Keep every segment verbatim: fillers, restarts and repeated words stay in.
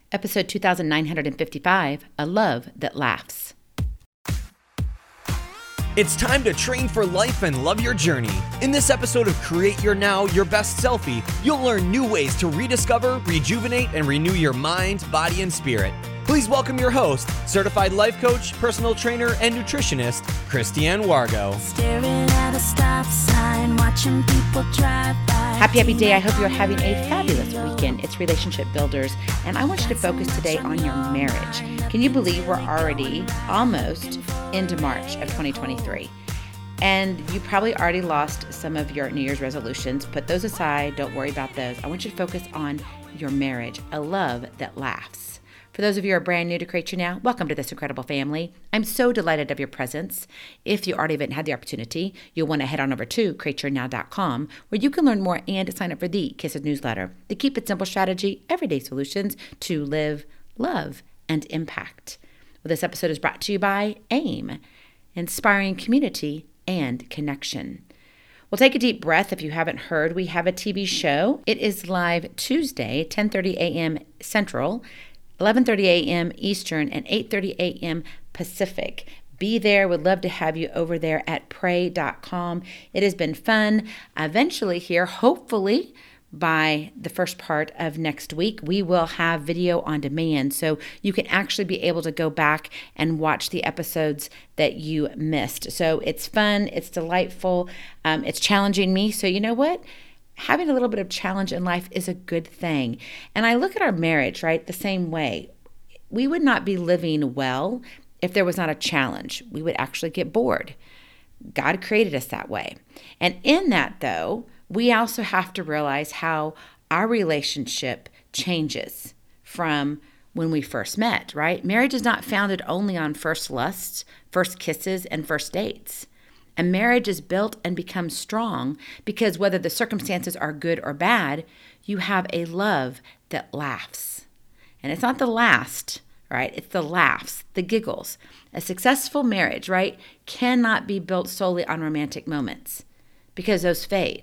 Episode two thousand nine hundred fifty-five, A Love That Laughs. It's time to train for life and love your journey. In this episode of Create Your Now, Your Best Selfie, you'll learn new ways to rediscover, rejuvenate, and renew your mind, body, and spirit. Please welcome your host, certified life coach, personal trainer, and nutritionist, Christiane Wargo. Staring at a stop sign, watching people drive by. Happy, happy day. I hope you're having a fabulous weekend. It's Relationship Builders, and I want you to focus today on your marriage. Can you believe we're already almost into March of twenty twenty-three? And you probably already lost some of your New Year's resolutions. Put those aside. Don't worry about those. I want you to focus on your marriage, a love that laughs. For those of you who are brand new to Create Your Now, welcome to this incredible family. I'm so delighted of your presence. If you already haven't had the opportunity, you'll want to head on over to create your now dot com, where you can learn more and sign up for the Kisses newsletter, the Keep It Simple strategy, everyday solutions to live, love, and impact. Well, this episode is brought to you by AIM, inspiring community and connection. Well, take a deep breath. If you haven't heard, we have a T V show. It is live Tuesday, ten thirty a.m. Central, eleven thirty a.m. Eastern, and eight thirty a.m. Pacific. Be there. Would love to have you over there at pray dot com. It has been fun. Eventually here, hopefully, by the first part of next week, we will have video on demand, so you can actually be able to go back and watch the episodes that you missed. So it's fun. It's delightful. Um, it's challenging me. So you know what? Having a little bit of challenge in life is a good thing. And I look at our marriage, right, the same way. We would not be living well if there was not a challenge. We would actually get bored. God created us that way. And in that, though, we also have to realize how our relationship changes from when we first met, right? Marriage is not founded only on first lusts, first kisses, and first dates. And marriage is built and becomes strong because whether the circumstances are good or bad, you have a love that laughs. And it's not the last, right? It's the laughs, the giggles. A successful marriage, right, cannot be built solely on romantic moments because those fade,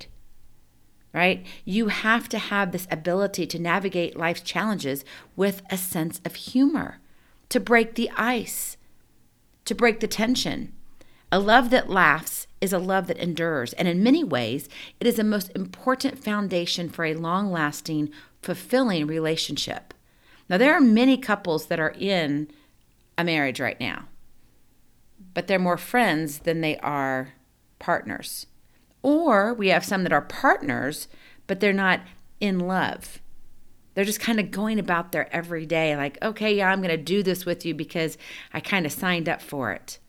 right? You have to have this ability to navigate life's challenges with a sense of humor, to break the ice, to break the tension. A love that laughs is a love that endures, and in many ways, it is the most important foundation for a long-lasting, fulfilling relationship. Now, there are many couples that are in a marriage right now, but they're more friends than they are partners. Or we have some that are partners, but they're not in love. They're just kind of going about their everyday, like, okay, yeah, I'm going to do this with you because I kind of signed up for it.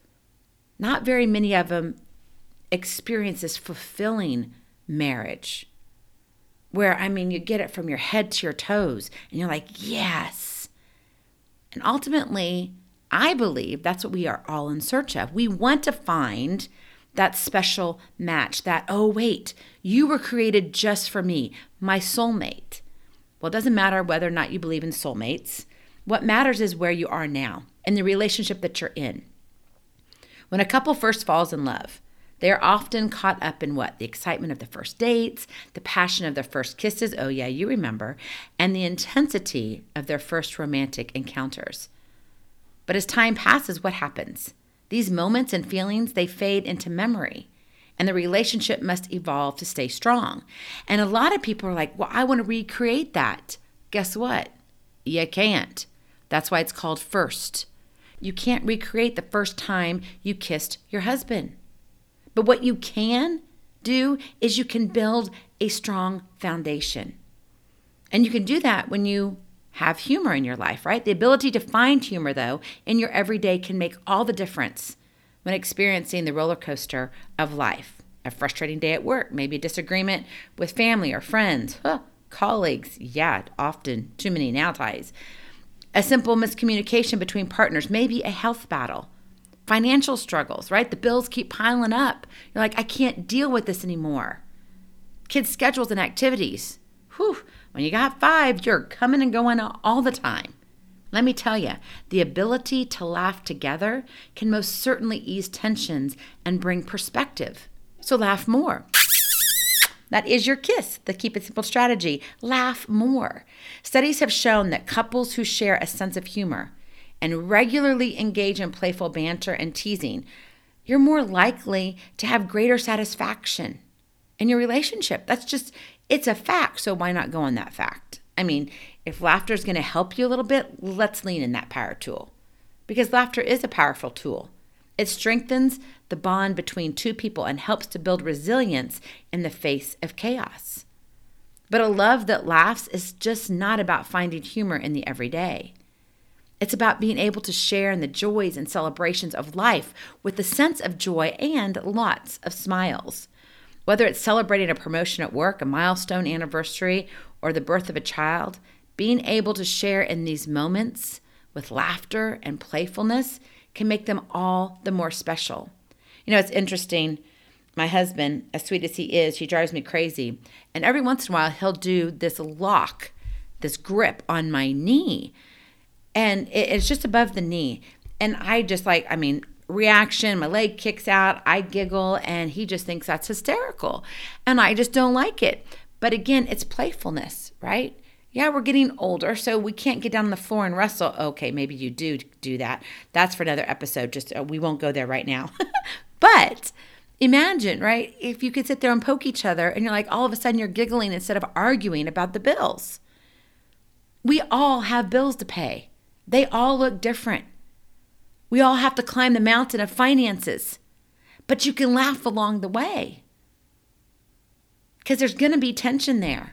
Not very many of them experience this fulfilling marriage where, I mean, you get it from your head to your toes and you're like, yes. And ultimately, I believe that's what we are all in search of. We want to find that special match, that, oh, wait, you were created just for me, my soulmate. Well, it doesn't matter whether or not you believe in soulmates. What matters is where you are now and the relationship that you're in. When a couple first falls in love, they are often caught up in what? The excitement of the first dates, the passion of their first kisses, oh yeah, you remember, and the intensity of their first romantic encounters. But as time passes, what happens? These moments and feelings, they fade into memory, and the relationship must evolve to stay strong. And a lot of people are like, well, I want to recreate that. Guess what? You can't. That's why it's called first. You can't recreate the first time you kissed your husband. But what you can do is you can build a strong foundation. And you can do that when you have humor in your life, right? The ability to find humor, though, in your everyday can make all the difference when experiencing the roller coaster of life. A frustrating day at work, maybe a disagreement with family or friends, huh, colleagues, yeah, often too many now ties. A simple miscommunication between partners, maybe a health battle, financial struggles, right? The bills keep piling up. You're like, I can't deal with this anymore. Kids' schedules and activities. Whew, when you got five, you're coming and going all the time. Let me tell you, the ability to laugh together can most certainly ease tensions and bring perspective. So laugh more. That is your KISS, the Keep It Simple strategy. Laugh more. Studies have shown that couples who share a sense of humor and regularly engage in playful banter and teasing, you're more likely to have greater satisfaction in your relationship. That's just, it's a fact, so why not go on that fact? I mean, if laughter is going to help you a little bit, let's lean in that power tool, because laughter is a powerful tool. It strengthens the bond between two people and helps to build resilience in the face of chaos. But a love that laughs is just not about finding humor in the everyday. It's about being able to share in the joys and celebrations of life with a sense of joy and lots of smiles. Whether it's celebrating a promotion at work, a milestone anniversary, or the birth of a child, being able to share in these moments with laughter and playfulness can make them all the more special. You know, it's interesting. My husband, as sweet as he is, he drives me crazy. And every once in a while, he'll do this lock, this grip on my knee. And it's just above the knee. And I just like, I mean, reaction, my leg kicks out, I giggle, and he just thinks that's hysterical. And I just don't like it. But again, it's playfulness, right? Yeah, we're getting older, so we can't get down on the floor and wrestle. Okay, maybe you do do that. That's for another episode. Just uh, we won't go there right now. But imagine, right, if you could sit there and poke each other and you're like, all of a sudden you're giggling instead of arguing about the bills. We all have bills to pay. They all look different. We all have to climb the mountain of finances, but you can laugh along the way because there's going to be tension there.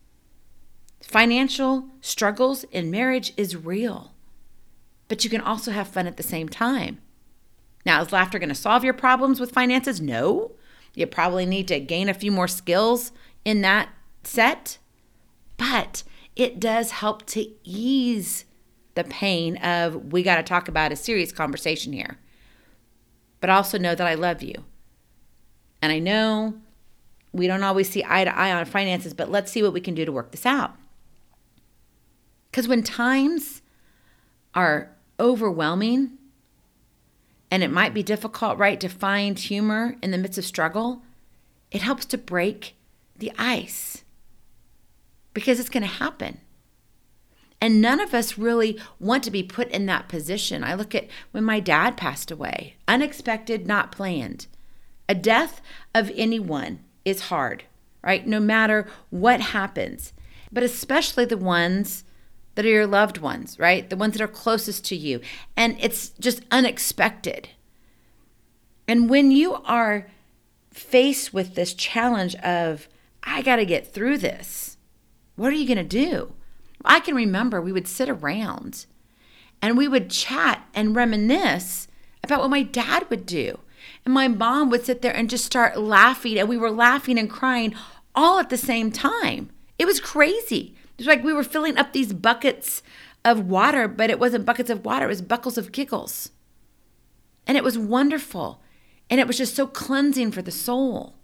Financial struggles in marriage is real, but you can also have fun at the same time. Now, is laughter going to solve your problems with finances? No. You probably need to gain a few more skills in that set, but it does help to ease the pain of, we got to talk about a serious conversation here. But also know that I love you. And I know we don't always see eye to eye on finances, but let's see what we can do to work this out. Because when times are overwhelming, and it might be difficult, right, to find humor in the midst of struggle, it helps to break the ice. Because it's going to happen. And none of us really want to be put in that position. I look at when my dad passed away, unexpected, not planned. A death of anyone is hard, right? No matter what happens, but especially the ones that are your loved ones, right? The ones that are closest to you. And it's just unexpected. And when you are faced with this challenge of, I got to get through this, what are you going to do? I can remember we would sit around and we would chat and reminisce about what my dad would do. And my mom would sit there and just start laughing, and we were laughing and crying all at the same time. It was crazy. It was like we were filling up these buckets of water, but it wasn't buckets of water. It was buckles of giggles. And it was wonderful. And it was just so cleansing for the soul.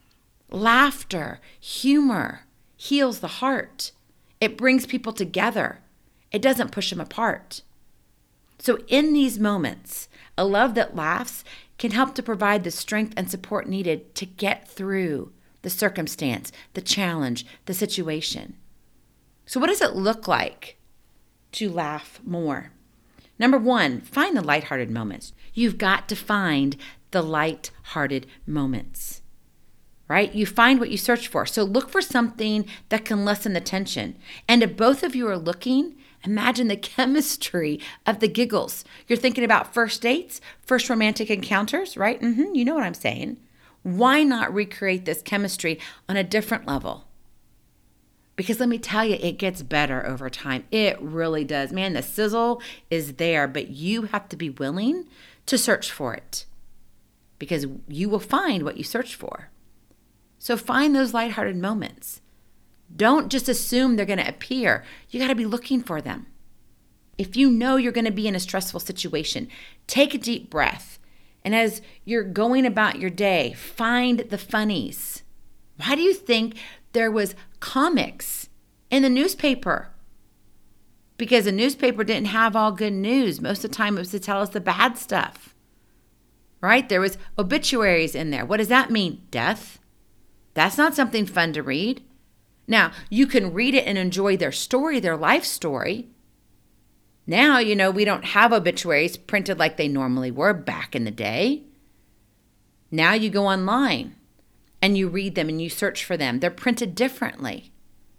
Laughter, humor heals the heart. It brings people together. It doesn't push them apart. So in these moments, a love that laughs can help to provide the strength and support needed to get through the circumstance, the challenge, the situation. So what does it look like to laugh more? Number one, find the lighthearted moments. You've got to find the lighthearted moments. Right? You find what you search for. So look for something that can lessen the tension. And if both of you are looking, imagine the chemistry of the giggles. You're thinking about first dates, first romantic encounters, right? Mm-hmm, you know what I'm saying. Why not recreate this chemistry on a different level? Because let me tell you, it gets better over time. It really does. Man, the sizzle is there, but you have to be willing to search for it. Because you will find what you search for. So find those lighthearted moments. Don't just assume they're going to appear. You got to be looking for them. If you know you're going to be in a stressful situation, take a deep breath. And as you're going about your day, find the funnies. Why do you think there was comics in the newspaper? Because the newspaper didn't have all good news. Most of the time it was to tell us the bad stuff. Right? There was obituaries in there. What does that mean? Death. That's not something fun to read. Now, you can read it and enjoy their story, their life story. Now, you know, we don't have obituaries printed like they normally were back in the day. Now you go online and you read them and you search for them. They're printed differently.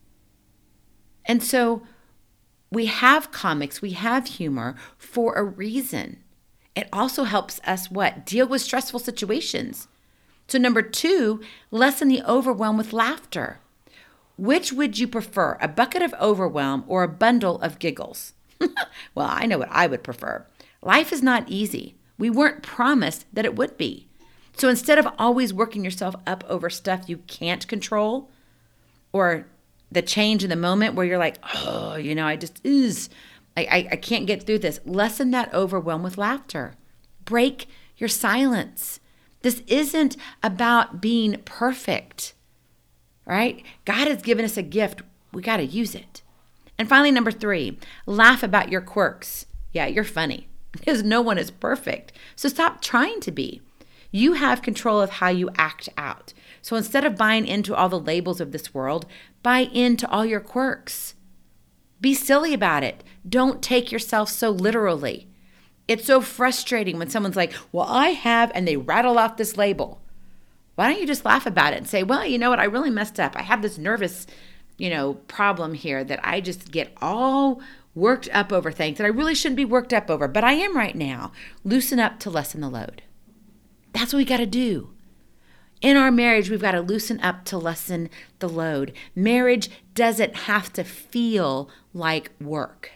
And so we have comics, we have humor for a reason. It also helps us what? Deal with stressful situations. So number two, lessen the overwhelm with laughter. Which would you prefer, a bucket of overwhelm or a bundle of giggles? Well, I know what I would prefer. Life is not easy. We weren't promised that it would be. So instead of always working yourself up over stuff you can't control, or the change in the moment where you're like, oh, you know, I just, is, I, I, I can't get through this. Lessen that overwhelm with laughter. Break your silence. This isn't about being perfect, right? God has given us a gift. We got to use it. And finally, number three, laugh about your quirks. Yeah, you're funny because no one is perfect. So stop trying to be. You have control of how you act out. So instead of buying into all the labels of this world, buy into all your quirks. Be silly about it. Don't take yourself so literally. It's so frustrating when someone's like, well, I have, and they rattle off this label. Why don't you just laugh about it and say, well, you know what? I really messed up. I have this nervous, you know, problem here that I just get all worked up over things that I really shouldn't be worked up over, but I am right now. Loosen up to lessen the load. That's what we got to do. In our marriage, we've got to loosen up to lessen the load. Marriage doesn't have to feel like work.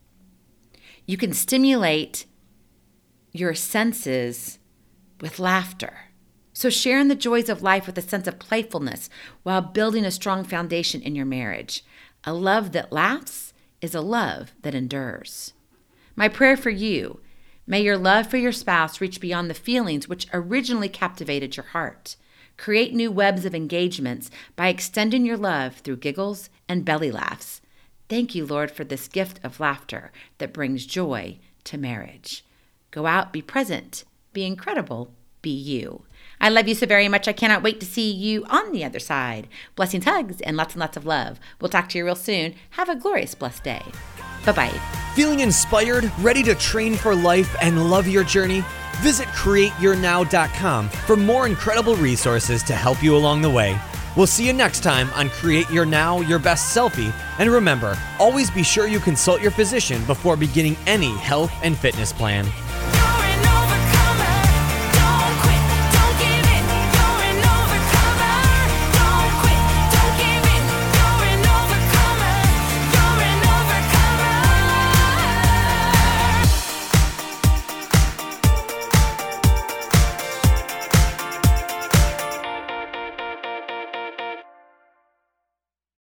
You can stimulate your senses with laughter. So share in the joys of life with a sense of playfulness while building a strong foundation in your marriage. A love that laughs is a love that endures. My prayer for you, may your love for your spouse reach beyond the feelings which originally captivated your heart. Create new webs of engagements by extending your love through giggles and belly laughs. Thank you, Lord, for this gift of laughter that brings joy to marriage. Go out, be present, be incredible, be you. I love you so very much. I cannot wait to see you on the other side. Blessings, hugs, and lots and lots of love. We'll talk to you real soon. Have a glorious, blessed day. Bye-bye. Feeling inspired, ready to train for life and love your journey? Visit create your now dot com for more incredible resources to help you along the way. We'll see you next time on Create Your Now, Your Best Selfie. And remember, always be sure you consult your physician before beginning any health and fitness plan.